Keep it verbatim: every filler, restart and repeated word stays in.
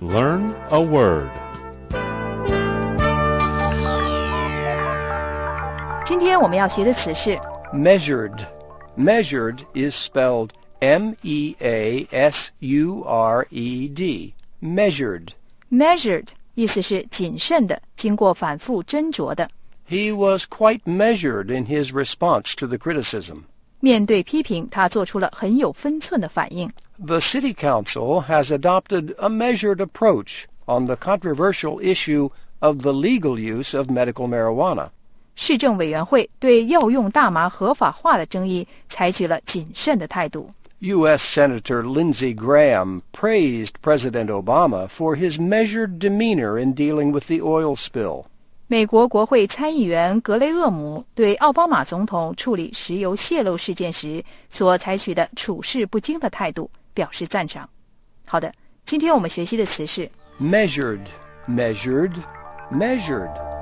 Learn a word. 今天我们要学的词是 measured. Measured is spelled M E A S U R E D. Measured. measured 意思是谨慎的，经过反复斟酌的。 He was quite measured in his response to the criticism. 面对批评，他做出了很有分寸的反应。 The City Council has adopted a measured approach on the controversial issue of the legal use of medical marijuana. 市政委员会对药用大麻合法化的争议采取了谨慎的态度。 U S Senator Lindsey Graham praised President Obama for his measured demeanor in dealing with the oil spill. 美国国会参议员格雷厄姆对奥巴马总统处理石油泄漏事件时所采取的处事不惊的态度表示赞赏。好的，今天我们学习的词是 measured, measured, measured.